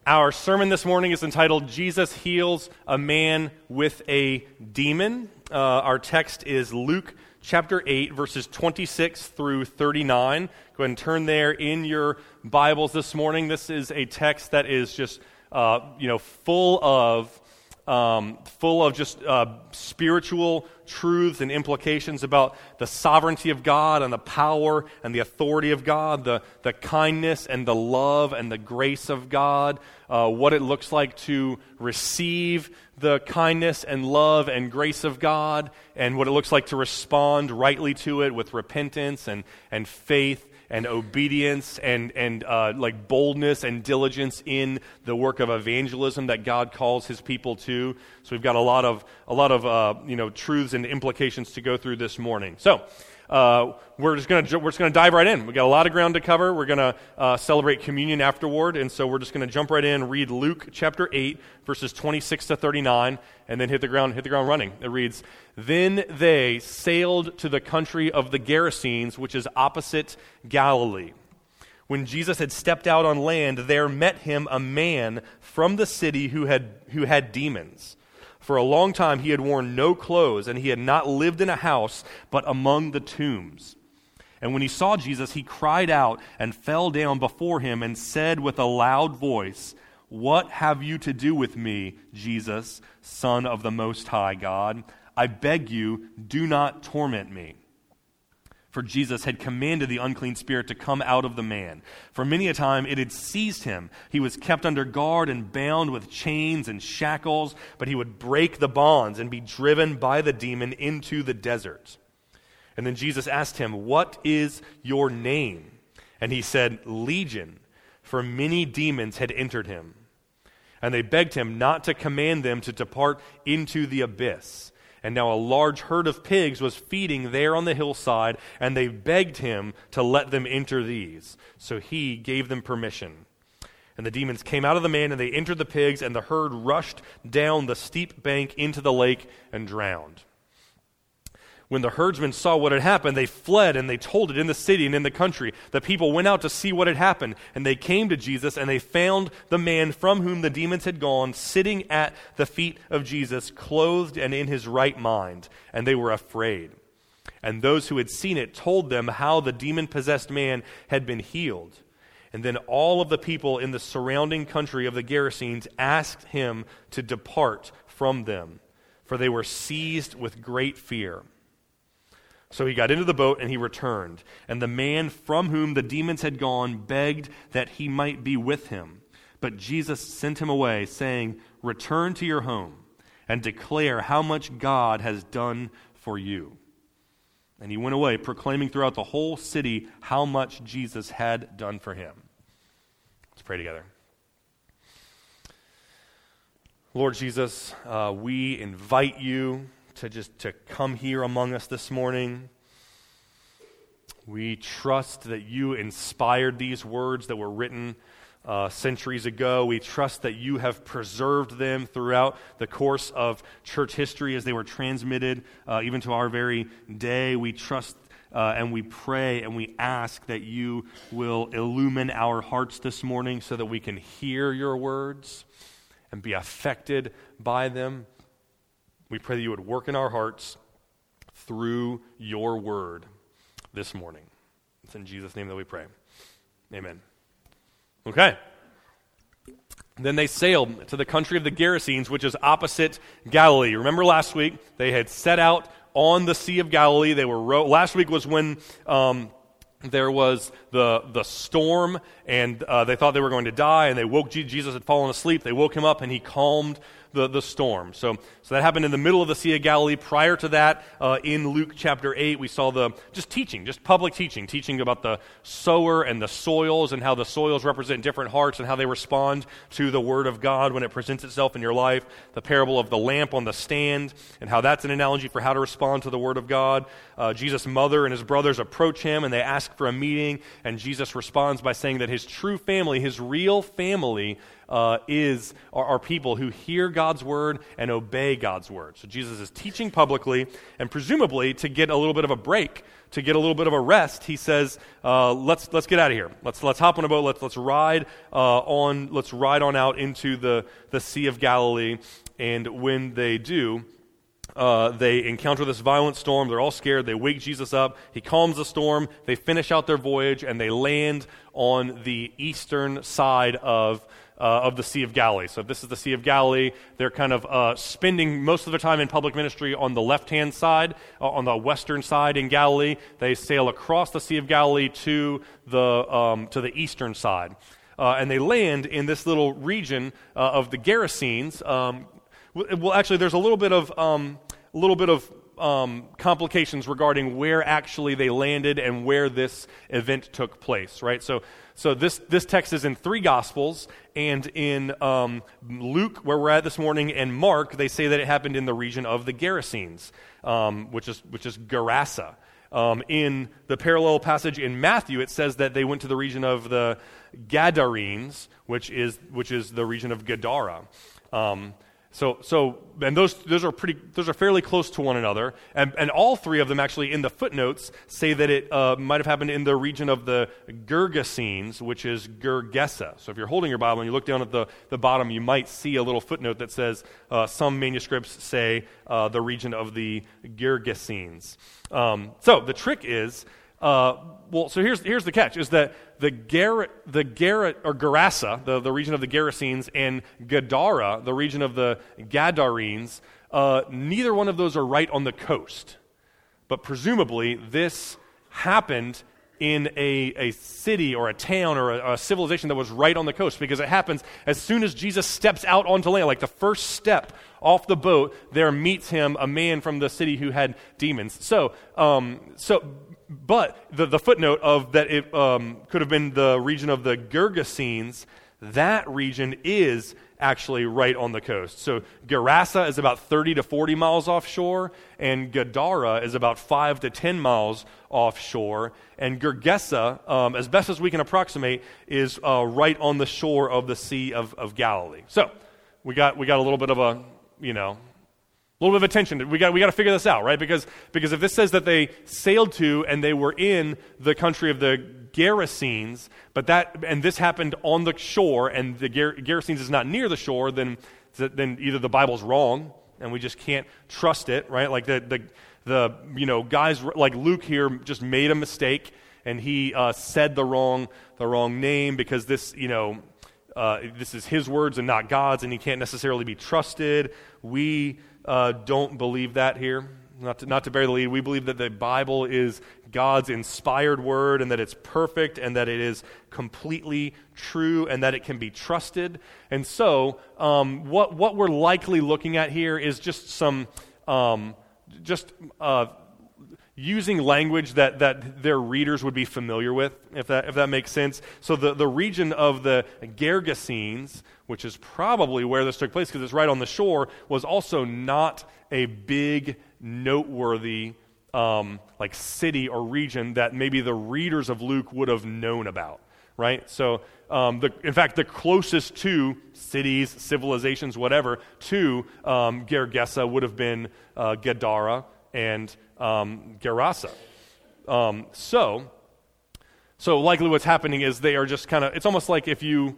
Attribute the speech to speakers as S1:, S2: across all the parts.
S1: Our sermon this morning is entitled, Jesus Heals a Man with a Demon. Our text is Luke chapter 8, verses 26 through 39. Go ahead and turn there in your Bibles this morning. This is a text that is just, full of just spiritual truths and implications about the sovereignty of God and the power and the authority of God, the kindness and the love and the grace of God, what it looks like to receive the kindness and love and grace of God, and what it looks like to respond rightly to it with repentance and faith and obedience and boldness and diligence in the work of evangelism that God calls His people to. So we've got a lot of truths and implications to go through this morning. So we're just gonna dive right in. We got a lot of ground to cover. We're gonna celebrate communion afterward, and so we're just gonna jump right in, read Luke chapter 8, verses 26 to 39, and then hit the ground running. It reads, "Then they sailed to the country of the Gerasenes, which is opposite Galilee. When Jesus had stepped out on land, there met him a man from the city who had demons. For a long time he had worn no clothes, and he had not lived in a house, but among the tombs. And when he saw Jesus, he cried out and fell down before him and said with a loud voice, 'What have you to do with me, Jesus, Son of the Most High God? I beg you, do not torment me.' For Jesus had commanded the unclean spirit to come out of the man. For many a time it had seized him. He was kept under guard and bound with chains and shackles, but he would break the bonds and be driven by the demon into the desert. And then Jesus asked him, 'What is your name?' And he said, 'Legion,' for many demons had entered him. And they begged him not to command them to depart into the abyss. And now a large herd of pigs was feeding there on the hillside, and they begged him to let them enter these. So he gave them permission. And the demons came out of the man, and they entered the pigs, and the herd rushed down the steep bank into the lake and drowned. When the herdsmen saw what had happened, they fled, and they told it in the city and in the country. The people went out to see what had happened, and they came to Jesus, and they found the man from whom the demons had gone sitting at the feet of Jesus, clothed and in his right mind, and they were afraid. And those who had seen it told them how the demon-possessed man had been healed. And then all of the people in the surrounding country of the Gerasenes asked him to depart from them, for they were seized with great fear. So he got into the boat and he returned. And the man from whom the demons had gone begged that he might be with him. But Jesus sent him away, saying, 'Return to your home and declare how much God has done for you.' And he went away, proclaiming throughout the whole city how much Jesus had done for him." Let's pray together. Lord Jesus, we invite you to come here among us this morning. We trust that you inspired these words that were written centuries ago. We trust that you have preserved them throughout the course of church history as they were transmitted even to our very day. We trust and we pray and we ask that you will illumine our hearts this morning so that we can hear your words and be affected by them. We pray that you would work in our hearts through your word this morning. It's in Jesus' name that we pray. Amen. Okay. Then they sailed to the country of the Gerasenes, which is opposite Galilee. Remember last week, they had set out on the Sea of Galilee. They were last week was when there was the storm, and they thought they were going to die, and they woke Jesus had fallen asleep. They woke him up, and he calmed the storm. So that happened in the middle of the Sea of Galilee. Prior to that, in Luke chapter 8, we saw just public teaching about the sower and the soils and how the soils represent different hearts and how they respond to the Word of God when it presents itself in your life. The parable of the lamp on the stand and how that's an analogy for how to respond to the Word of God. Jesus' mother and his brothers approach him and they ask for a meeting, and Jesus responds by saying that his true family, his real family, are people who hear God God's word and obey God's word. So Jesus is teaching publicly, and presumably to get a little bit of a break, to get a little bit of a rest, he says, let's get out of here. Let's hop on a boat. Let's ride on out into the Sea of Galilee. And when they do, they encounter this violent storm. They're all scared. They wake Jesus up. He calms the storm. They finish out their voyage, and they land on the eastern side of the Sea of Galilee. So if this is the Sea of Galilee, they're kind of spending most of their time in public ministry on the left-hand side, on the western side in Galilee. They sail across the Sea of Galilee to the eastern side. And they land in this little region of the Gerasenes. Well, actually, there's a little bit of complications regarding where actually they landed and where this event took place, right? So this text is in 3 Gospels, and in Luke, where we're at this morning, and Mark, they say that it happened in the region of the Gerasenes, which is Gerasa. In the parallel passage in Matthew, it says that they went to the region of the Gadarenes, which is the region of Gadara. And those are fairly close to one another, and all 3 of them actually in the footnotes say that it might have happened in the region of the Gergesenes, which is Gergesa. So if you're holding your Bible and you look down at the bottom, you might see a little footnote that says some manuscripts say the region of the Gergesenes. So the trick is, so here's the catch: is that the Gerasa, the region of the Gerasenes, and Gadara, the region of the Gadarenes, neither one of those are right on the coast. But presumably, this happened in a city or a town or a civilization that was right on the coast, because it happens as soon as Jesus steps out onto land, like the first step off the boat, there meets him a man from the city who had demons. But the footnote of that it could have been the region of the Gergesenes, that region is actually right on the coast. So Gerasa is about 30 to 40 miles offshore, and Gadara is about 5 to 10 miles offshore, and Gergesa, as best as we can approximate, is right on the shore of the Sea of Galilee. So we got a little bit of a little bit of attention. We got to figure this out, right? Because if this says that they sailed to and they were in the country of the Gerasenes, and this happened on the shore, and the Gerasenes is not near the shore, then either the Bible's wrong and we just can't trust it, right? Like the guys like Luke here just made a mistake, and he said the wrong name, because this this is his words and not God's, and he can't necessarily be trusted. We don't believe that here. Not to bury the lead, we believe that the Bible is God's inspired word, and that it's perfect, and that it is completely true, and that it can be trusted. And so, what we're likely looking at here is just some using language that their readers would be familiar with, if that makes sense. So the region of the Gergesenes, which is probably where this took place because it's right on the shore, was also not a big, noteworthy city or region that maybe the readers of Luke would have known about, right? So in fact, the closest to cities, civilizations, whatever, to Gergesa would have been Gadara and Gerasa. So likely what's happening is they are just kind of, it's almost like if you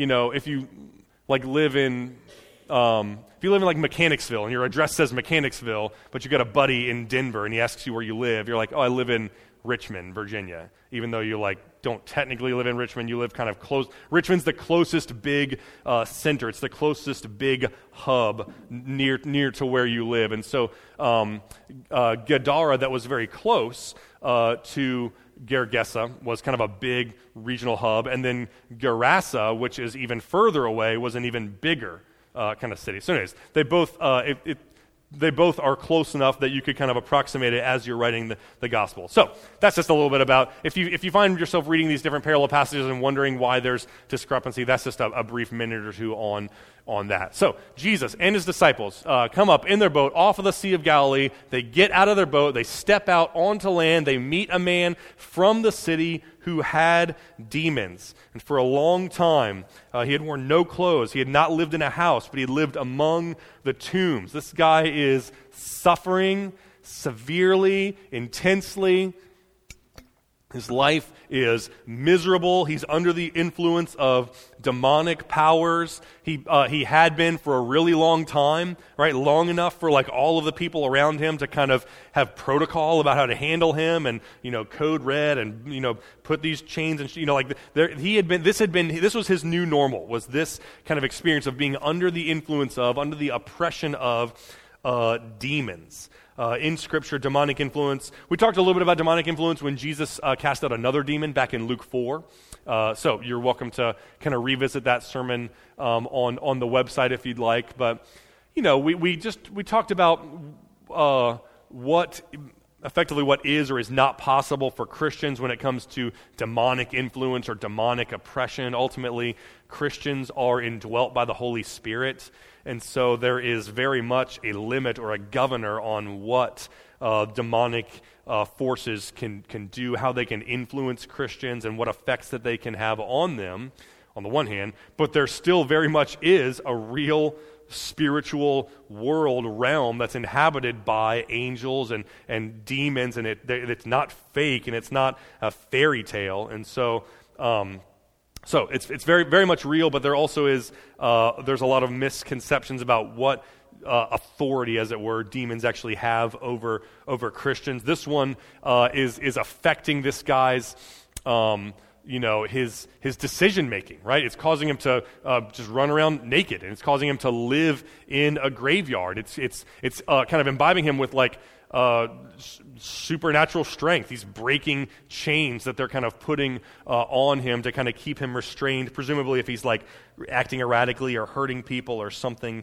S1: live in like Mechanicsville, and your address says Mechanicsville, but you got a buddy in Denver and he asks you where you live, you're like, oh, I live in Richmond, Virginia, even though you don't technically live in Richmond, you live kind of close. Richmond's the closest big center. It's the closest big hub near to where you live. And so Gadara, that was very close to Gergesa, was kind of a big regional hub. And then Gerasa, which is even further away, was an even bigger kind of city. So anyways, they both are close enough that you could kind of approximate it as you're writing the gospel. So that's just a little bit about, if you find yourself reading these different parallel passages and wondering why there's discrepancy, that's just a brief minute or two on that. So Jesus and his disciples come up in their boat off of the Sea of Galilee. They get out of their boat. They step out onto land. They meet a man from the city who had demons. And for a long time, he had worn no clothes. He had not lived in a house, but he had lived among the tombs. This guy is suffering severely, intensely. His life is miserable. He's under the influence of demonic powers. He had been for a really long time, right? Long enough for like all of the people around him to kind of have protocol about how to handle him, and code red, and put these chains, and this was his new normal. Was this kind of experience of being under the influence of, under the oppression of demons. In Scripture, demonic influence. We talked a little bit about demonic influence when Jesus cast out another demon back in Luke 4. So you're welcome to kind of revisit that sermon on the website if you'd like. But we talked about what is or is not possible for Christians when it comes to demonic influence or demonic oppression. Ultimately, Christians are indwelt by the Holy Spirit, and so there is very much a limit or a governor on what demonic forces can do, how they can influence Christians, and what effects that they can have on them, on the one hand, but there still very much is a real spiritual realm that's inhabited by angels and demons, and it's not fake, and it's not a fairy tale, and so it's very, very much real, but there also is there's a lot of misconceptions about what authority, as it were, demons actually have over Christians. This one is affecting this guy's his decision making, right? It's causing him to just run around naked, and it's causing him to live in a graveyard. It's kind of imbibing him with like supernatural strength. He's breaking chains that they're kind of putting on him to kind of keep him restrained, presumably if he's like acting erratically or hurting people or something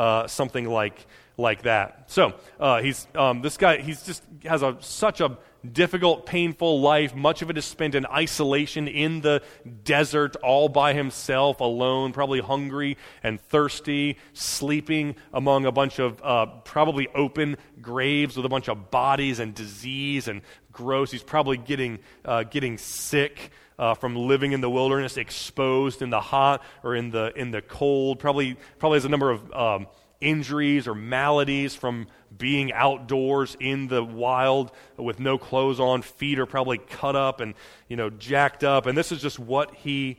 S1: like that. So this guy, he's just has such a difficult, painful life. Much of it is spent in isolation in the desert, all by himself, alone, probably hungry and thirsty, sleeping among a bunch of probably open graves with a bunch of bodies and disease and gross. He's probably getting sick from living in the wilderness, exposed in the hot or in the cold. Probably has a number of injuries or maladies from being outdoors in the wild with no clothes on. Feet are probably cut up and jacked up, and this is just what he's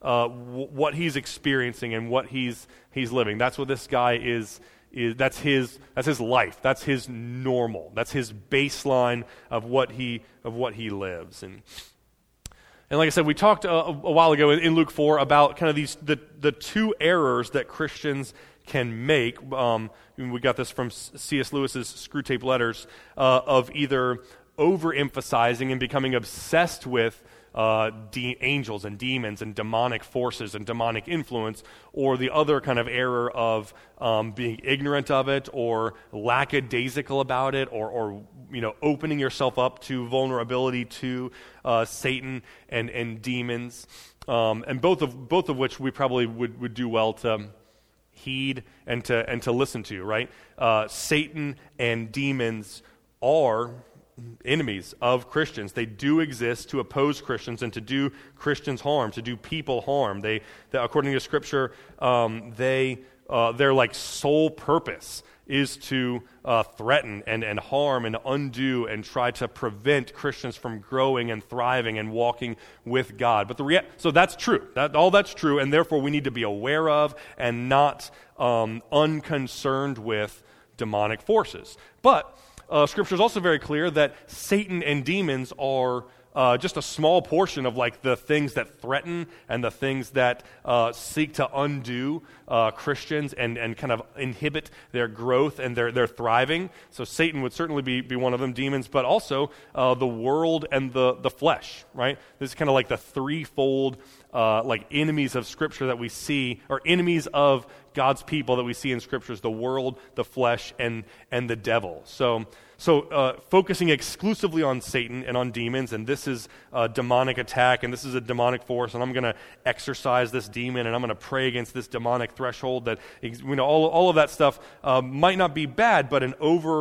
S1: experiencing and what he's living. That's what this guy is. That's his life. That's his normal. That's his baseline of what he lives. And like I said, we talked a while ago in Luke 4 about kind of the two errors that Christians can make. We got this from C.S. Lewis's Screwtape Letters, of either overemphasizing and becoming obsessed with angels and demons and demonic forces and demonic influence, or the other kind of error of being ignorant of it or lackadaisical about it, or opening yourself up to vulnerability to Satan and demons, and both of which we probably would do well to heed and to listen to, right? Satan and demons are enemies of Christians. They do exist to oppose Christians and to do Christians harm, to do people harm. They according to Scripture, their like sole purpose is to threaten and harm and undo and try to prevent Christians from growing and thriving and walking with God. But so that's true. All that's true, and therefore we need to be aware of and not unconcerned with demonic forces. But Scripture is also very clear that Satan and demons are just a small portion of like the things that threaten and the things that seek to undo Christians and kind of inhibit their growth and their thriving. So Satan would certainly be one of them, demons, but also the world and the flesh, right? This is kind of like the threefold like enemies of Scripture that we see, or enemies of God's people that we see in Scriptures: the world, the flesh, and the devil. So focusing exclusively on Satan and on demons, and this is a demonic attack, and this is a demonic force, and I'm going to exorcise this demon, and I'm going to pray against this demonic threshold. That all of that stuff might not be bad, but an over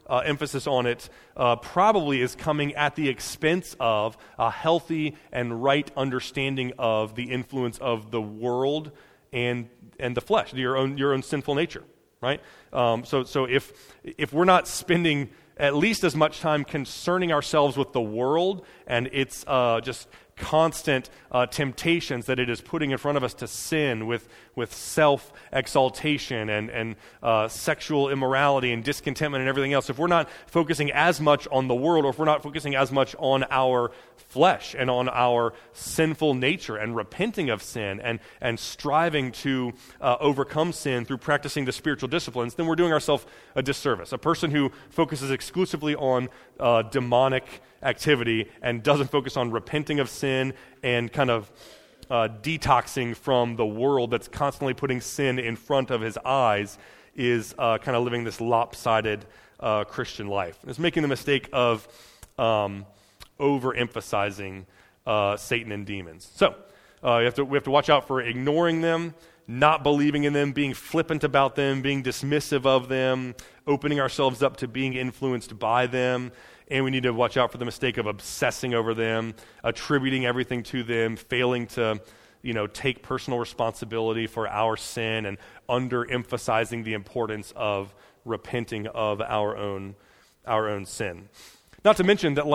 S1: emphasis on it probably is coming at the expense of a healthy and right understanding of the influence of the world and the flesh, your own sinful nature, right? So if we're not spending at least as much time concerning ourselves with the world and its just constant temptations that it is putting in front of us to sin with self-exaltation and sexual immorality and discontentment and everything else, if we're not focusing as much on the world, or if we're not focusing as much on our flesh and on our sinful nature and repenting of sin and striving to overcome sin through practicing the spiritual disciplines, then we're doing ourselves a disservice. A person who focuses exclusively on demonic activity and doesn't focus on repenting of sin and kind of detoxing from the world that's constantly putting sin in front of his eyes is kind of living this lopsided Christian life. It's making the mistake of overemphasizing Satan and demons. So we have to watch out for ignoring them, not believing in them, being flippant about them, being dismissive of them, opening ourselves up to being influenced by them. And we need to watch out for the mistake of obsessing over them, attributing everything to them, failing to, take personal responsibility for our sin, and underemphasizing the importance of repenting of our own sin. Not to mention that,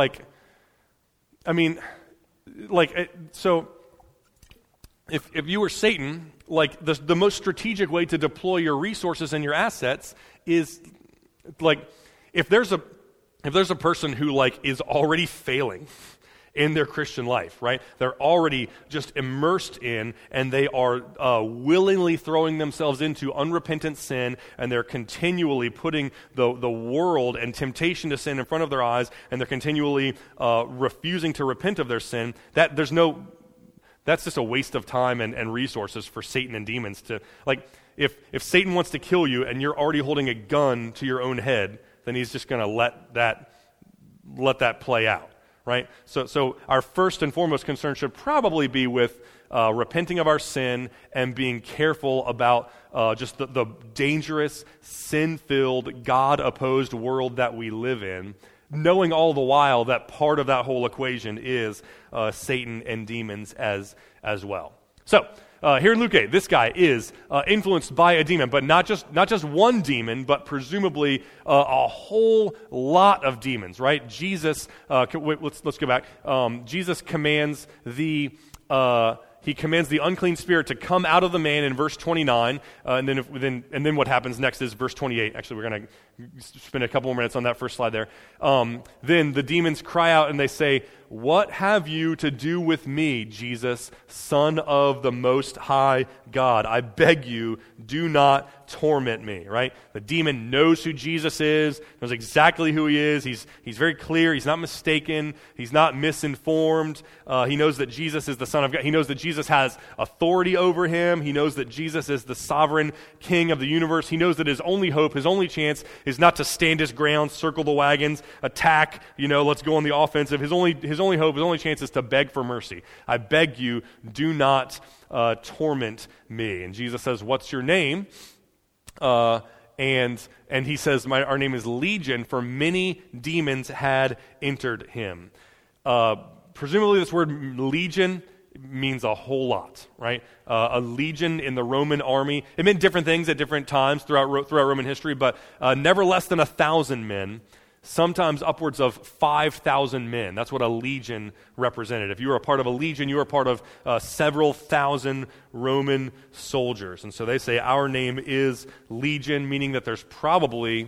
S1: so if you were Satan, the most strategic way to deploy your resources and your assets is, if there's a person who is already failing in their Christian life, right? They're already just immersed in, and they are willingly throwing themselves into unrepentant sin, and they're continually putting the world and temptation to sin in front of their eyes, and they're continually refusing to repent of their sin. That's just a waste of time and resources for Satan and demons to, if Satan wants to kill you and you're already holding a gun to your own head, then he's just going to let that play out, right? So our first and foremost concern should probably be with repenting of our sin and being careful about just the dangerous, sin-filled, God-opposed world that we live in, knowing all the while that part of that whole equation is Satan and demons as well. So, here in Luke 8, this guy is influenced by a demon, but not just one demon, but presumably a whole lot of demons, right? Jesus, let's go back. Jesus commands the unclean spirit to come out of the man in verse 29, and then what happens next is verse 28. Actually, we're going to spend a couple more minutes on that first slide there. Then the demons cry out and they say, "What have you to do with me, Jesus, Son of the Most High God? I beg you, do not torment me," right? The demon knows who Jesus is, knows exactly who he is. He's very clear. He's not mistaken. He's not misinformed. He knows that Jesus is the Son of God. He knows that Jesus has authority over him. He knows that Jesus is the sovereign King of the universe. He knows that his only hope, his only chance is not to stand his ground, circle the wagons, attack, let's go on the offensive. His only hope, his only chance is to beg for mercy. I beg you, do not torment me. And Jesus says, "What's your name?" And he says, our name is Legion, for many demons had entered him. Presumably this word legion means a whole lot, right? A legion in the Roman army, it meant different things at different times throughout Roman history, but never less than 1,000 men, sometimes upwards of 5,000 men. That's what a legion represented. If you were a part of a legion, you were a part of several thousand Roman soldiers. And so they say our name is Legion, meaning that there's probably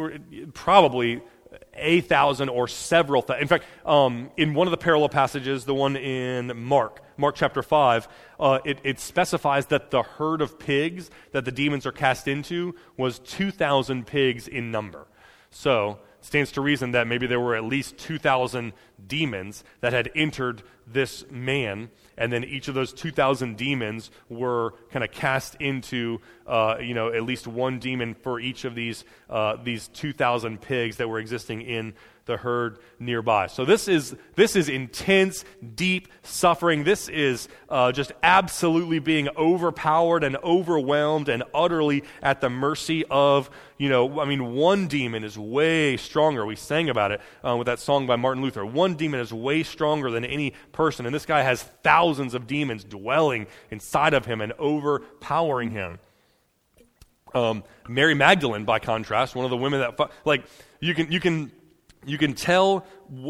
S1: 1,000 or several thousand. In fact, in one of the parallel passages, the one in Mark chapter 5, it specifies that the herd of pigs that the demons are cast into was 2,000 pigs in number. So it stands to reason that maybe there were at least 2,000 demons that had entered this man, and then each of those 2,000 demons were kind of cast into, at least one demon for each of these 2,000 pigs that were existing in the herd nearby. So this is intense, deep suffering. This is just absolutely being overpowered and overwhelmed and utterly at the mercy of, one demon is way stronger. We sang about it with that song by Martin Luther. One demon is way stronger than any person, and this guy has thousands of demons dwelling inside of him and overpowering him. Mary Magdalene, by contrast, one of the women that, you can tell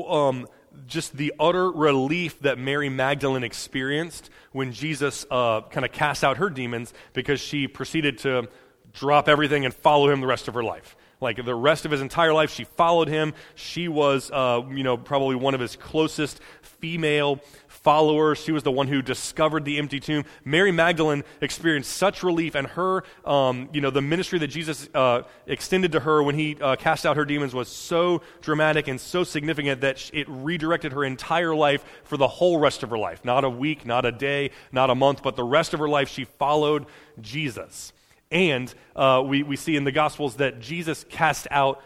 S1: just the utter relief that Mary Magdalene experienced when Jesus kind of cast out her demons, because she proceeded to drop everything and follow him the rest of her life. Like the rest of his entire life, she followed him. She was, probably one of his closest female followers. She was the one who discovered the empty tomb. Mary Magdalene experienced such relief, and her, the ministry that Jesus extended to her when he cast out her demons was so dramatic and so significant that it redirected her entire life for the whole rest of her life. Not a week, not a day, not a month, but the rest of her life she followed Jesus. And we see in the Gospels that Jesus cast out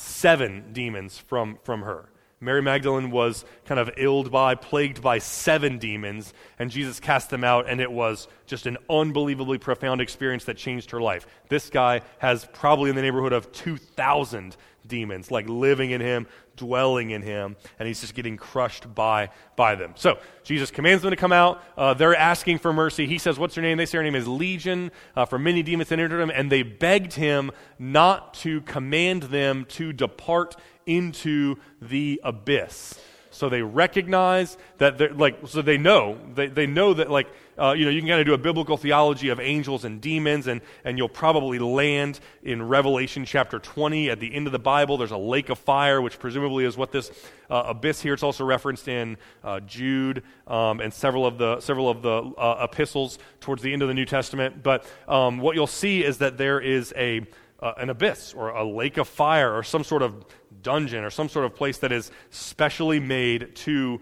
S1: 7 demons from her. Mary Magdalene was kind of plagued by 7 demons, and Jesus cast them out, and it was just an unbelievably profound experience that changed her life. This guy has probably in the neighborhood of 2,000 demons, living in him, dwelling in him, and he's just getting crushed by them. So Jesus commands them to come out. They're asking for mercy. He says, "What's your name?" They say, "Her name is Legion," for many demons that entered him, and they begged him not to command them to depart into the abyss. So they recognize that they know that you can kind of do a biblical theology of angels and demons, and you'll probably land in Revelation chapter 20 at the end of the Bible. There's a lake of fire, which presumably is what this abyss here. It's also referenced in Jude and several of the epistles towards the end of the New Testament. But what you'll see is that there is an abyss or a lake of fire or some sort of dungeon or some sort of place that is specially made to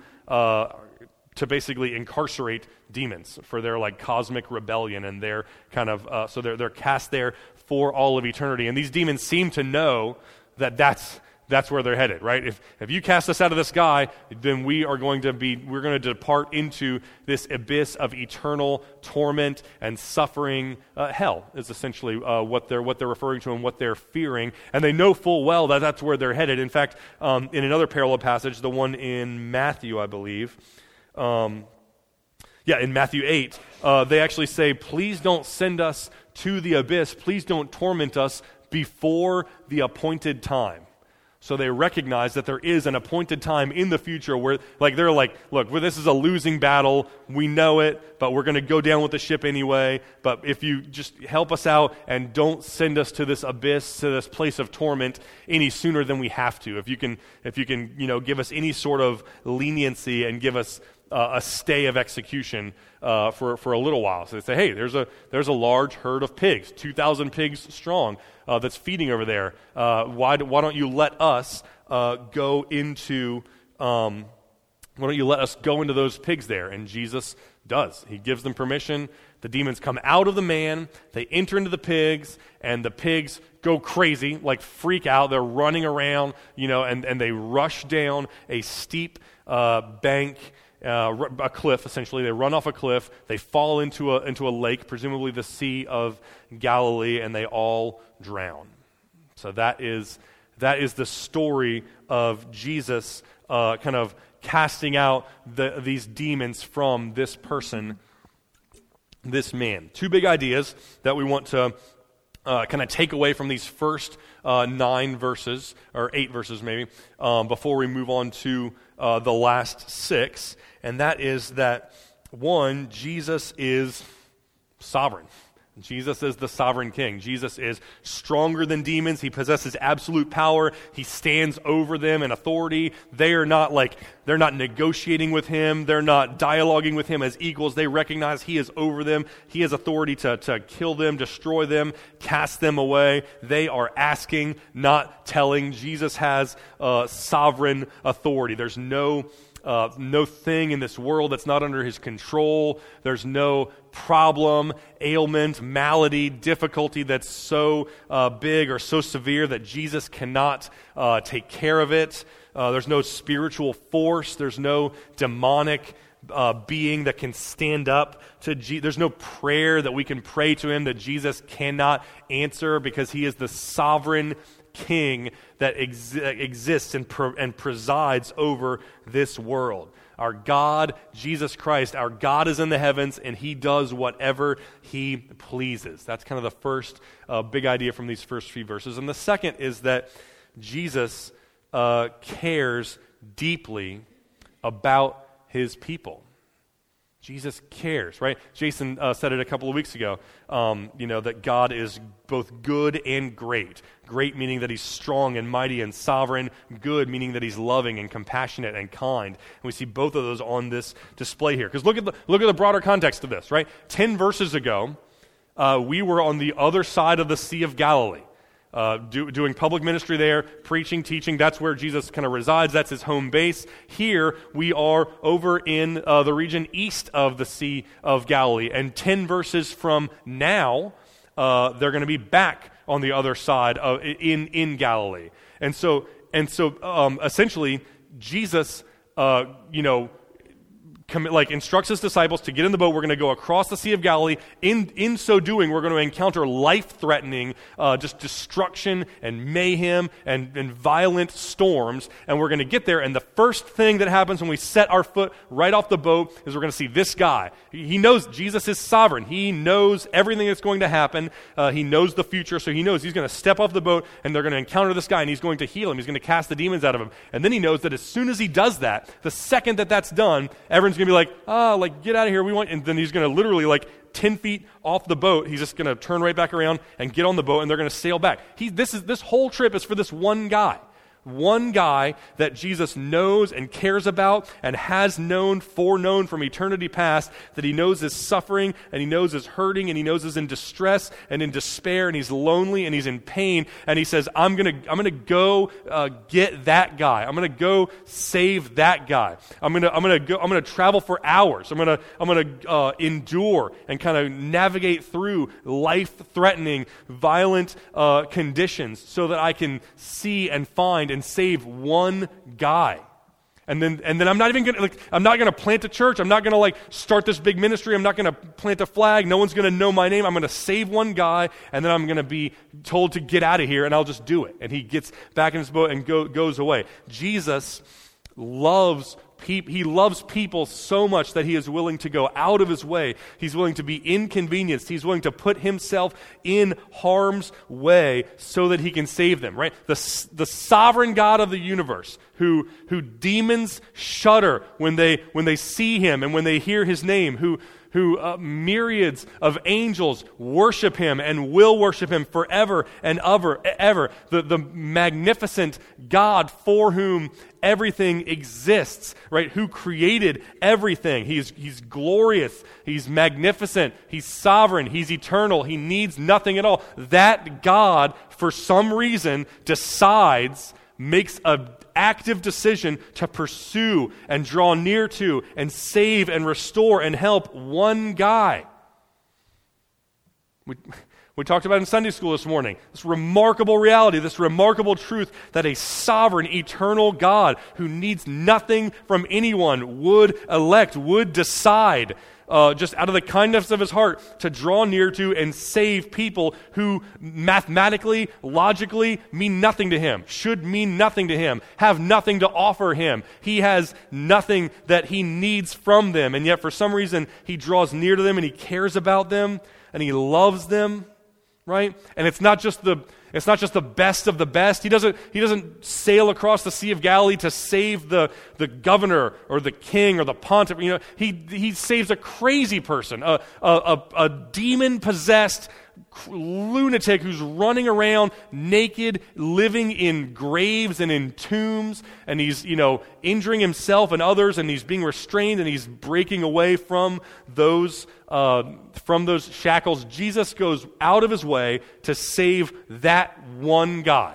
S1: basically incarcerate demons for their cosmic rebellion, and their kind of so they're cast there for all of eternity. And these demons seem to know that that's where they're headed, right? If you cast us out of the sky, then we're going to depart into this abyss of eternal torment and suffering. Hell is essentially what they're referring to and what they're fearing, and they know full well that that's where they're headed. In fact, in another parallel passage, the one in Matthew, I believe, in Matthew 8, they actually say, "Please don't send us to the abyss. Please don't torment us before the appointed time." So they recognize that there is an appointed time in the future where, they're like, "Look, this is a losing battle. We know it, but we're going to go down with the ship anyway. But if you just help us out and don't send us to this abyss, to this place of torment any sooner than we have to. If you can, give us any sort of leniency and give us a stay of execution for a little while." So they say, "Hey, there's a large herd of pigs, 2,000 pigs strong, that's feeding over there. Why don't you let us go into those pigs there?" And Jesus does. He gives them permission. The demons come out of the man. They enter into the pigs, and the pigs go crazy, freak out. They're running around, and they rush down a steep bank. A cliff, essentially. They run off a cliff. They fall into a lake, presumably the Sea of Galilee, and they all drown. So that is the story of Jesus kind of casting out these demons from this person, this man. 2 big ideas that we want to kind of take away from these first 9 verses, or 8 verses maybe, before we move on to the last 6. And that is that, 1, Jesus is sovereign. Jesus is the sovereign king. Jesus is stronger than demons. He possesses absolute power. He stands over them in authority. They're not negotiating with him. They're not dialoguing with him as equals. They recognize he is over them. He has authority to kill them, destroy them, cast them away. They are asking, not telling. Jesus has sovereign authority. There's no thing in this world that's not under his control. There's no problem, ailment, malady, difficulty that's so big or so severe that Jesus cannot take care of it. There's no spiritual force. There's no demonic being that can stand up to Jesus. There's no prayer that we can pray to him that Jesus cannot answer, because he is the sovereign king that exists and presides over this world. Our God, Jesus Christ, our God is in the heavens, and he does whatever he pleases. That's kind of the first big idea from these first few verses. And the second is that Jesus cares deeply about his people. Jesus cares, right? Jason said it a couple of weeks ago, that God is both good and great. Great meaning that he's strong and mighty and sovereign. Good meaning that he's loving and compassionate and kind. And we see both of those on this display here. Because look at the broader context of this, right? 10 verses ago, we were on the other side of the Sea of Galilee. Doing public ministry there, preaching, teaching. That's where Jesus kind of resides. That's his home base. Here we are over in the region east of the Sea of Galilee. And 10 verses from now, they're going to be back on the other side in Galilee. And so essentially, Jesus, instructs his disciples to get in the boat. We're going to go across the Sea of Galilee. In so doing, we're going to encounter life-threatening just destruction and mayhem and violent storms. And we're going to get there, and the first thing that happens when we set our foot right off the boat is we're going to see this guy. He knows Jesus is sovereign. He knows everything that's going to happen. He knows the future, so he knows he's going to step off the boat, and they're going to encounter this guy, and he's going to heal him. He's going to cast the demons out of him. And then he knows that as soon as he does that, the second that that's done, everyone's going to be like, get out of here, and then he's going to literally 10 feet off the boat, he's just going to turn right back around and get on the boat, and they're going to sail back. This whole trip is for this one guy. One guy that Jesus knows and cares about and has foreknown from eternity past, that he knows is suffering and he knows is hurting and he knows is in distress and in despair and he's lonely and he's in pain, and he says, I'm gonna go get that guy. I'm gonna go save that guy. I'm gonna travel for hours. I'm gonna endure and kind of navigate through life-threatening, violent conditions so that I can see and find and save one guy. And then I'm not even I'm not gonna plant a church. I'm not gonna start this big ministry. I'm not gonna plant a flag. No one's gonna know my name. I'm gonna save one guy, and then I'm gonna be told to get out of here, and I'll just do it. And he gets back in his boat and goes away. Jesus loves people so much that he is willing to go out of his way. He's willing to be inconvenienced. He's willing to put himself in harm's way so that he can save them, right? The sovereign God of the universe, who demons shudder when they see him and when they hear his name, who myriads of angels worship him and will worship him forever and ever. The magnificent God for whom everything exists, right? Who created everything. He's glorious. He's magnificent. He's sovereign. He's eternal. He needs nothing at all. That God, for some reason, makes an active decision to pursue and draw near to and save and restore and help one guy. We talked about in Sunday school this morning, this remarkable reality, this remarkable truth that a sovereign, eternal God who needs nothing from anyone would decide just out of the kindness of his heart to draw near to and save people who mathematically, logically mean nothing to him, should mean nothing to him, have nothing to offer him. He has nothing that he needs from them, and yet for some reason he draws near to them and he cares about them and he loves them. right? And it's not just the best of the best. He doesn't sail across the Sea of Galilee to save the governor or the king or the pontiff. He saves a crazy person, a demon-possessed lunatic who's running around naked, living in graves and in tombs, and he's injuring himself and others, and he's being restrained, and he's breaking away from those shackles. Jesus goes out of his way to save that one guy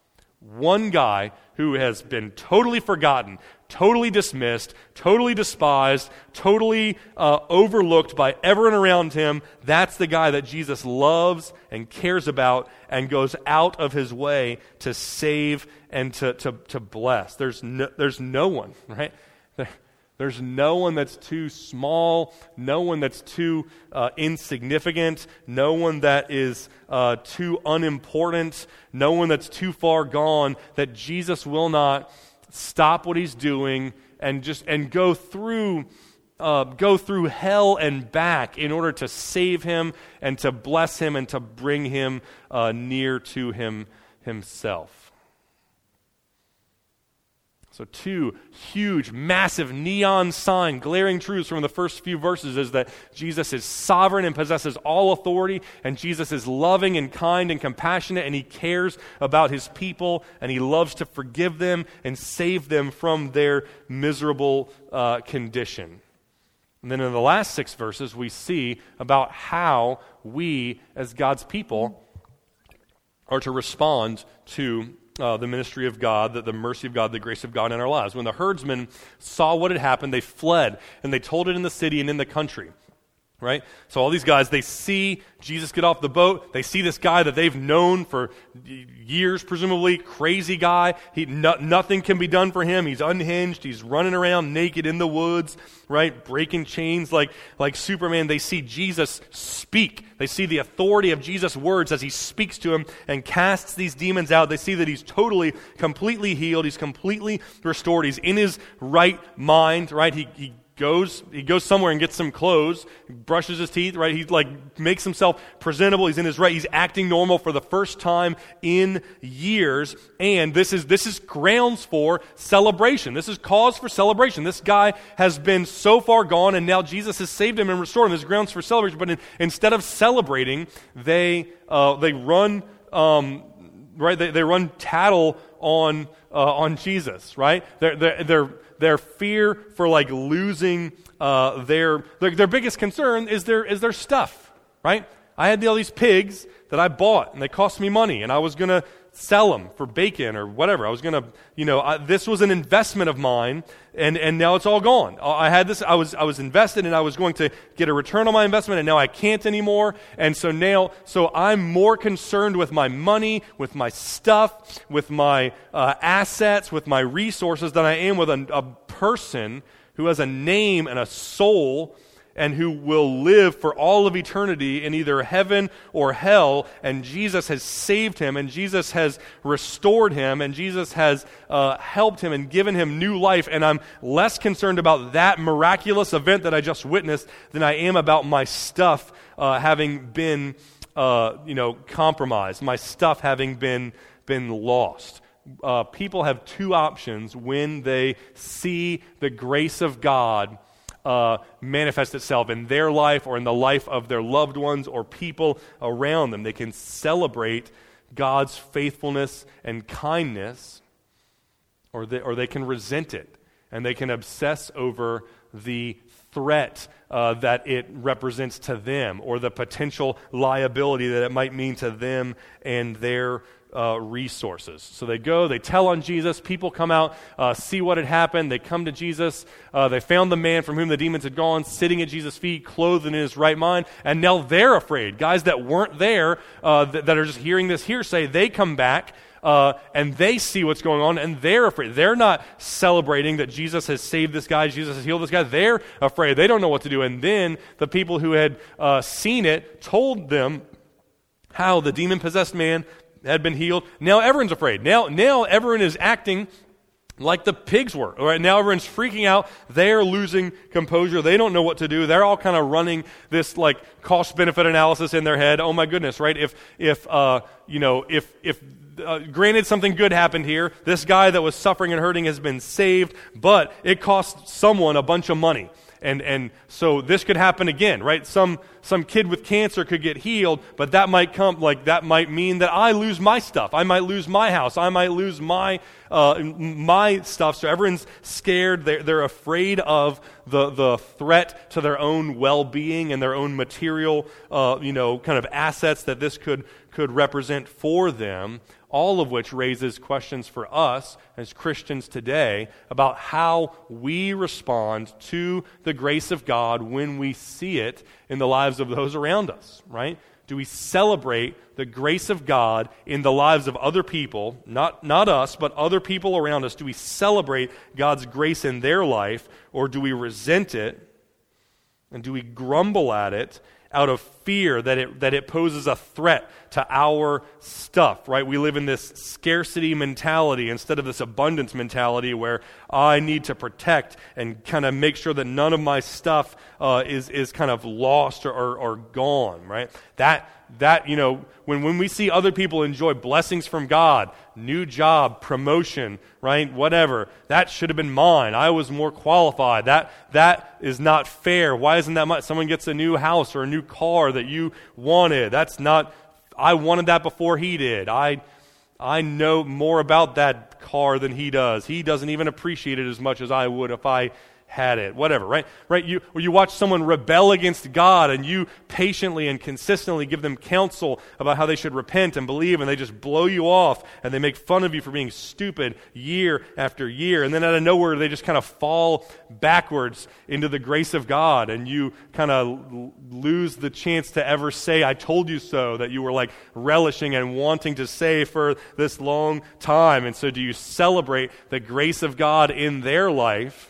S1: who has been totally forgotten, totally dismissed, totally despised, totally overlooked by everyone around him. That's the guy that Jesus loves and cares about and goes out of his way to save and to bless. There's no one, right? There's no one that's too small, no one that's too insignificant, no one that is too unimportant, no one that's too far gone that Jesus will not stop what he's doing and go through hell and back in order to save him and to bless him and to bring him near to himself. So two huge, massive neon sign, glaring truths from the first few verses is that Jesus is sovereign and possesses all authority, and Jesus is loving and kind and compassionate, and he cares about his people, and he loves to forgive them and save them from their miserable condition. And then in the last 6 verses, we see about how we, as God's people, are to respond to the ministry of God, the mercy of God, the grace of God in our lives. When the herdsmen saw what had happened, they fled, and they told it in the city and in the country. Right? So all these guys, they see Jesus get off the boat. They see this guy that they've known for years, presumably, crazy guy. Nothing can be done for him. He's unhinged. He's running around naked in the woods, right? Breaking chains like Superman. They see Jesus speak. They see the authority of Jesus' words as he speaks to him and casts these demons out. They see that he's totally, completely healed. He's completely restored. He's in his right mind, right? He goes somewhere and gets some clothes, brushes his teeth, right? He makes himself presentable. He's in his right. He's acting normal for the first time in years. And this is grounds for celebration. This is cause for celebration. This guy has been so far gone, and now Jesus has saved him and restored him. There's grounds for celebration. But instead of celebrating, they run right. They run tattle on Jesus, right? Their fear for losing their biggest concern is their stuff, right? I had all these pigs that I bought, and they cost me money, and I was going to sell them for bacon or whatever. I was going to, this was an investment of mine, and now it's all gone. I had this, I was invested, and I was going to get a return on my investment, and now I can't anymore. And so I'm more concerned with my money, with my stuff, with my assets, with my resources than I am with a person who has a name and a soul and who will live for all of eternity in either heaven or hell, and Jesus has saved him, and Jesus has restored him, and Jesus has helped him and given him new life, and I'm less concerned about that miraculous event that I just witnessed than I am about my stuff having been compromised, my stuff having been lost. People have two options when they see the grace of God manifest itself in their life or in the life of their loved ones or people around them. They can celebrate God's faithfulness and kindness, or they can resent it, and they can obsess over the threat that it represents to them, or the potential liability that it might mean to them and their resources. So they go, they tell on Jesus, people come out, see what had happened, they come to Jesus, they found the man from whom the demons had gone, sitting at Jesus' feet, clothed in his right mind, and now they're afraid. Guys that weren't there, that are just hearing this hearsay, they come back, and they see what's going on, and they're afraid. They're not celebrating that Jesus has saved this guy, Jesus has healed this guy. They're afraid. They don't know what to do. And then the people who had seen it told them how the demon-possessed man had been healed. Now everyone's afraid. Now everyone is acting like the pigs were. All right, now everyone's freaking out. They're losing composure. They don't know what to do. They're all kind of running this like cost-benefit analysis in their head. Oh my goodness, right? If granted something good happened here, this guy that was suffering and hurting has been saved, but it cost someone a bunch of money. And so this could happen again, right? Some kid with cancer could get healed, but that might mean that I lose my stuff. I might lose my house. I might lose my stuff. So everyone's scared. They're afraid of the threat to their own well-being and their own material, kind of assets that this could represent for them. All of which raises questions for us as Christians today about how we respond to the grace of God when we see it in the lives of those around us, right? Do we celebrate the grace of God in the lives of other people, not us, but other people around us? Do we celebrate God's grace in their life, or do we resent it, and do we grumble at it out of fear that it poses a threat to our stuff, right? We live in this scarcity mentality instead of this abundance mentality where I need to protect and kind of make sure that none of my stuff is kind of lost or gone, right? That when we see other people enjoy blessings from God, new job, promotion, right, whatever, that should have been mine. I was more qualified. That is not fair. Why isn't that much? Someone gets a new house or a new car that you wanted. That's not, I wanted that before he did. I know more about that car than he does. He doesn't even appreciate it as much as I would if I had it, whatever, right? You watch someone rebel against God and you patiently and consistently give them counsel about how they should repent and believe, and they just blow you off and they make fun of you for being stupid year after year, and then out of nowhere they just kind of fall backwards into the grace of God, and you kind of lose the chance to ever say, I told you so, that you were like relishing and wanting to say for this long time. And so do you celebrate the grace of God in their life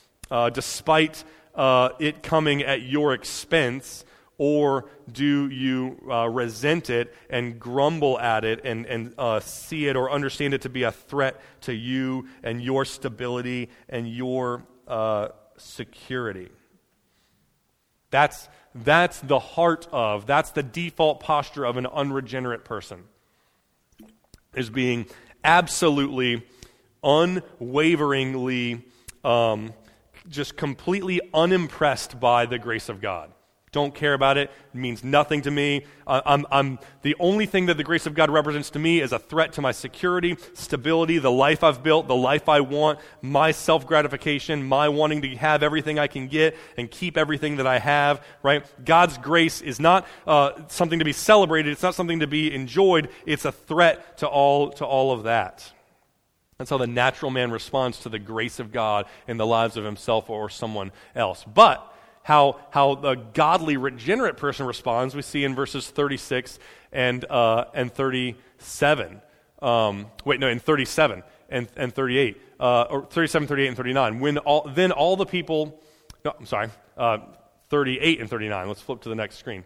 S1: despite it coming at your expense, or do you resent it and grumble at it and see it or understand it to be a threat to you and your stability and your security? That's the heart of, that's the default posture of an unregenerate person, is being absolutely, unwaveringly, just completely unimpressed by the grace of God. Don't care about it. It means nothing to me. I'm the only thing that the grace of God represents to me is a threat to my security, stability, the life I've built, the life I want, my self-gratification, my wanting to have everything I can get and keep everything that I have, right? God's grace is not something to be celebrated. It's not something to be enjoyed. It's a threat to all of that. That's how the natural man responds to the grace of God in the lives of himself or someone else. But how the godly, regenerate person responds, we see in verses 36 and 37. In 37 and 38. Or 37, 38, and 39. Then all the people... No, I'm sorry. 38 and 39. Let's flip to the next screen.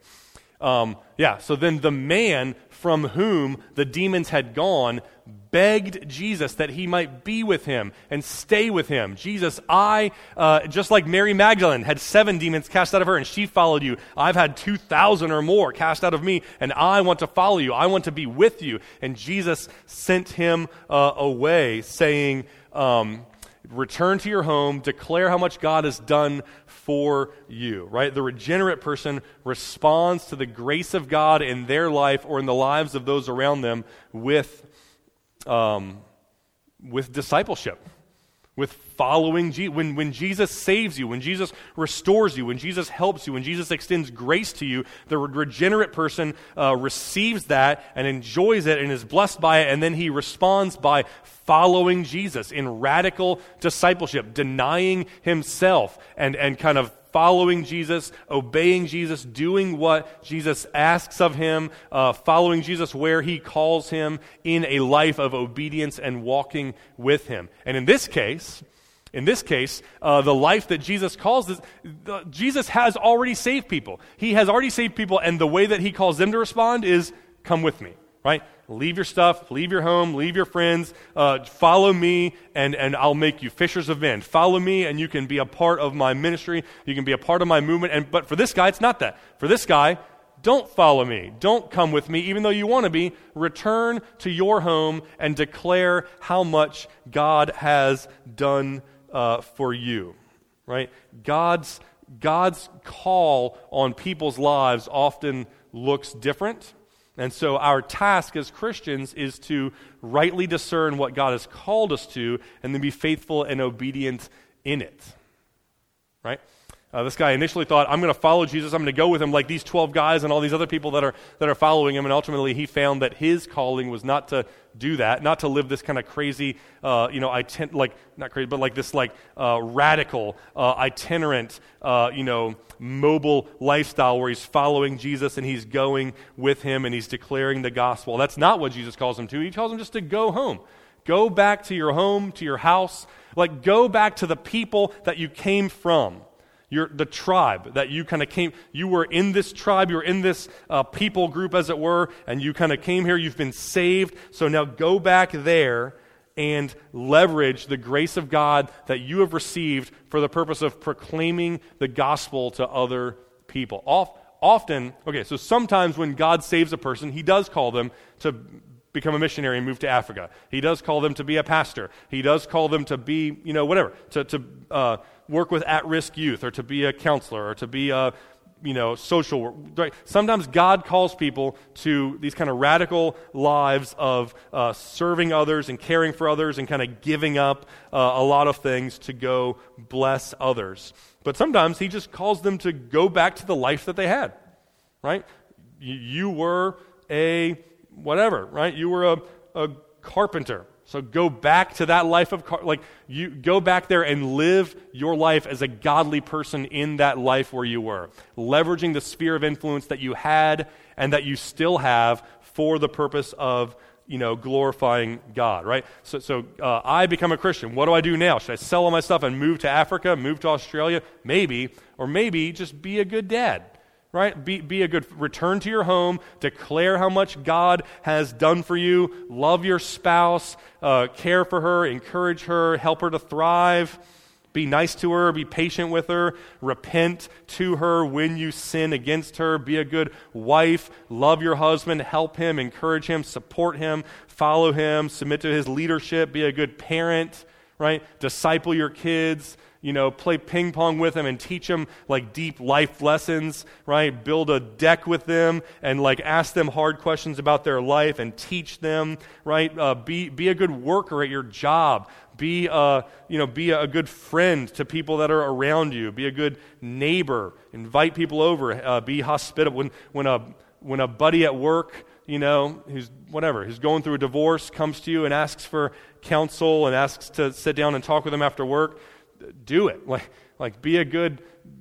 S1: So then the man from whom the demons had gone begged Jesus that he might be with him and stay with him. Jesus, just like Mary Magdalene had 7 demons cast out of her and she followed you, I've had 2,000 or more cast out of me and I want to follow you. I want to be with you. And Jesus sent him away saying, return to your home, declare how much God has done for you, right? The regenerate person responds to the grace of God in their life or in the lives of those around them with discipleship, with following Jesus. When Jesus saves you, when Jesus restores you, when Jesus helps you, when Jesus extends grace to you, the regenerate person receives that and enjoys it and is blessed by it, and then he responds by following Jesus in radical discipleship, denying himself and kind of following Jesus, obeying Jesus, doing what Jesus asks of him, following Jesus where he calls him in a life of obedience and walking with him. And in this case, the life that Jesus calls this, Jesus has already saved people. He has already saved people, and the way that he calls them to respond is, come with me, right? leave your stuff, leave your home, leave your friends, follow me, and I'll make you fishers of men. Follow me, and you can be a part of my ministry. You can be a part of my movement. But for this guy, it's not that. For this guy, don't follow me. Don't come with me, even though you want to be. Return to your home and declare how much God has done for you. Right? God's call on people's lives often looks different. And so our task as Christians is to rightly discern what God has called us to and then be faithful and obedient in it. Right? This guy initially thought, I'm going to follow Jesus, I'm going to go with him like these 12 guys and all these other people that are following him, and ultimately he found that his calling was not to do that, not to live this kind of crazy, not crazy, but like this radical, itinerant, mobile lifestyle where he's following Jesus and he's going with him and he's declaring the gospel. That's not what Jesus calls him to. He calls him just to go home. Go back to your home, to your house, go back to the people that you came from. The tribe that you kind of came, you were in this tribe, you were in this people group as it were, and you kind of came here, you've been saved, so now go back there and leverage the grace of God that you have received for the purpose of proclaiming the gospel to other people. Often, so sometimes when God saves a person, he does call them to become a missionary and move to Africa. He does call them to be a pastor. He does call them to be, whatever, to work with at-risk youth, or to be a counselor, or to be a, social work. Right? Sometimes God calls people to these kind of radical lives of serving others and caring for others and kind of giving up a lot of things to go bless others. But sometimes he just calls them to go back to the life that they had, right? You were a whatever, right? You were a carpenter. So go back to that life of, you go back there and live your life as a godly person in that life where you were, leveraging the sphere of influence that you had and that you still have for the purpose of, glorifying God, right? So I become a Christian. What do I do now? Should I sell all my stuff and move to Africa, move to Australia? Maybe, or maybe just be a good dad. Right? Be a good, return to your home, declare how much God has done for you, love your spouse, care for her, encourage her, help her to thrive, be nice to her, be patient with her, repent to her when you sin against her, be a good wife, love your husband, help him, encourage him, support him, follow him, submit to his leadership, be a good parent, right? Disciple your kids, play ping pong with them and teach them deep life lessons, right? Build a deck with them and ask them hard questions about their life and teach them, right? Be a good worker at your job. Be a good friend to people that are around you. Be a good neighbor. Invite people over. Be hospitable. When a buddy at work, who's going through a divorce, comes to you and asks for counsel and asks to sit down and talk with them after work, do it. Be a good,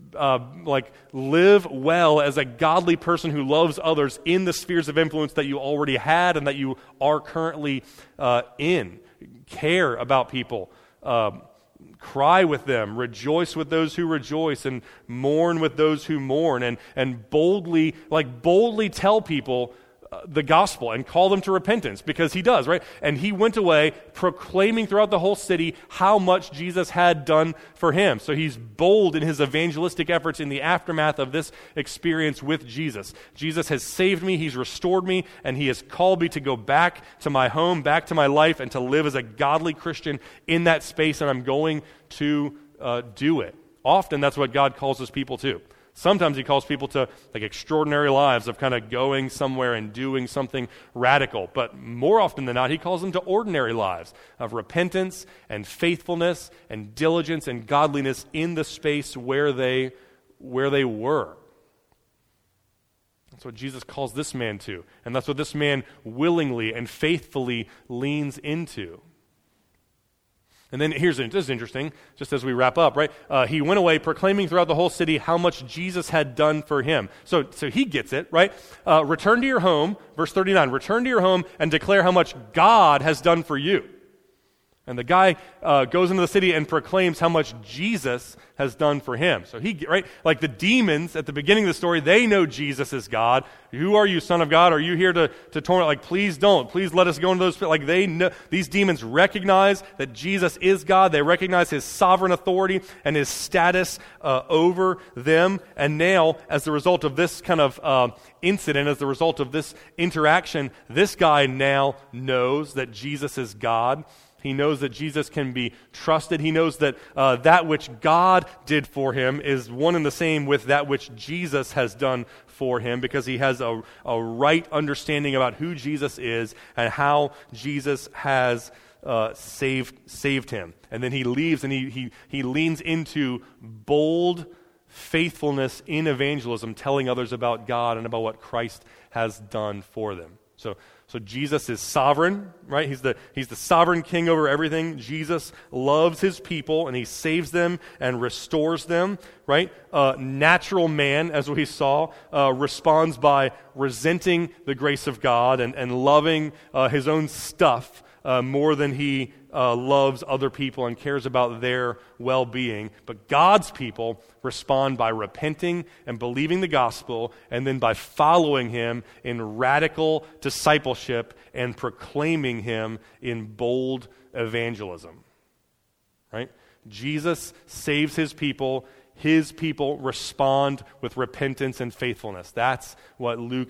S1: live well as a godly person who loves others in the spheres of influence that you already had and that you are currently in. Care about people. Cry with them. Rejoice with those who rejoice, and mourn with those who mourn. And boldly tell people the gospel and call them to repentance, because he does, right? And he went away proclaiming throughout the whole city how much Jesus had done for him. So he's bold in his evangelistic efforts in the aftermath of this experience with Jesus. Jesus has saved me, he's restored me, and he has called me to go back to my home, back to my life, and to live as a godly Christian in that space, and I'm going to do it. Often that's what God calls his people to. Sometimes he calls people to extraordinary lives of kind of going somewhere and doing something radical. But more often than not, he calls them to ordinary lives of repentance and faithfulness and diligence and godliness in the space where they were. That's what Jesus calls this man to. And that's what this man willingly and faithfully leans into. And then this is interesting, just as we wrap up, right? He went away proclaiming throughout the whole city how much Jesus had done for him. So he gets it, right? Return to your home, verse 39, return to your home and declare how much God has done for you. And the guy goes into the city and proclaims how much Jesus has done for him. So right, like the demons at the beginning of the story, they know Jesus is God. Who are you, Son of God? Are you here to torment? Like, please don't. Please let us go into those. Like, they know, these demons recognize that Jesus is God. They recognize his sovereign authority and his status over them. And now, as a result of this kind of incident, as a result of this interaction, this guy now knows that Jesus is God. He knows that Jesus can be trusted. He knows that that which God did for him is one and the same with that which Jesus has done for him, because he has a right understanding about who Jesus is and how Jesus has saved him. And then he leaves and he leans into bold faithfulness in evangelism, telling others about God and about what Christ has done for them. So Jesus is sovereign, right? He's the sovereign king over everything. Jesus loves his people, and he saves them and restores them, right? Natural man, as we saw, responds by resenting the grace of God and loving his own stuff more than he loves other people and cares about their well-being. But God's people respond by repenting and believing the gospel, and then by following him in radical discipleship and proclaiming him in bold evangelism. Right? Jesus saves his people. His people respond with repentance and faithfulness. That's what Luke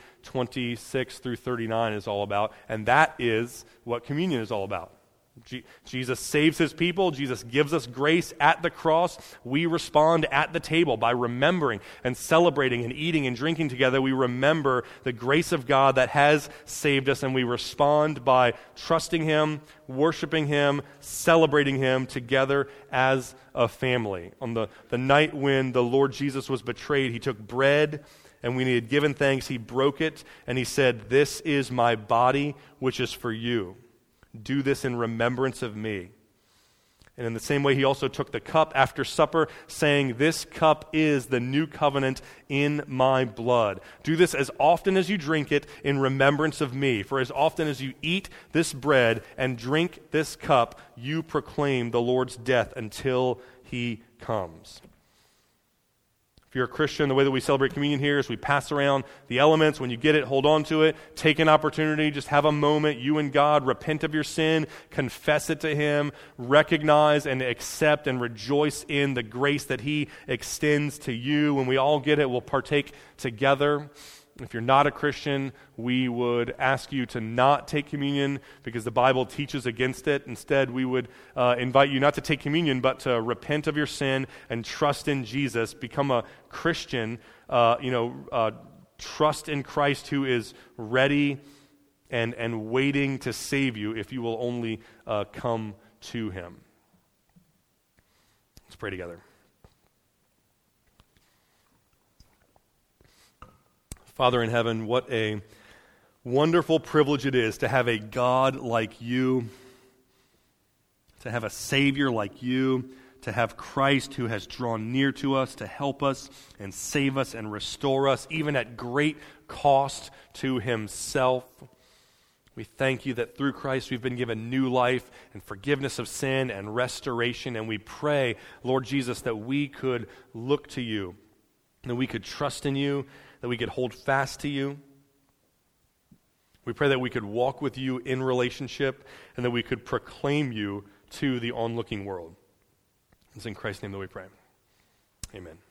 S1: 8:26 through 39 is all about, and that is what communion is all about. Jesus saves his people. Jesus gives us grace at the cross. We respond at the table by remembering and celebrating and eating and drinking together. We remember the grace of God that has saved us, and we respond by trusting him, worshiping him, celebrating him together as a family. On the night when the Lord Jesus was betrayed, he took bread, and when he had given thanks, he broke it, and he said, "This is my body, which is for you. Do this in remembrance of me." And in the same way, he also took the cup after supper, saying, "This cup is the new covenant in my blood. Do this as often as you drink it in remembrance of me. For as often as you eat this bread and drink this cup, you proclaim the Lord's death until he comes." If you're a Christian, the way that we celebrate communion here is we pass around the elements. When you get it, hold on to it. Take an opportunity. Just have a moment. You and God, repent of your sin. Confess it to him. Recognize and accept and rejoice in the grace that he extends to you. When we all get it, we'll partake together. If you're not a Christian, we would ask you to not take communion because the Bible teaches against it. Instead, we would invite you not to take communion, but to repent of your sin and trust in Jesus. Become a Christian, trust in Christ, who is ready and waiting to save you if you will only come to him. Let's pray together. Father in heaven, what a wonderful privilege it is to have a God like you, to have a Savior like you, to have Christ who has drawn near to us to help us and save us and restore us, even at great cost to himself. We thank you that through Christ we've been given new life and forgiveness of sin and restoration, and we pray, Lord Jesus, that we could look to you, that we could trust in you, that we could hold fast to you. We pray that we could walk with you in relationship and that we could proclaim you to the onlooking world. It's in Christ's name that we pray. Amen.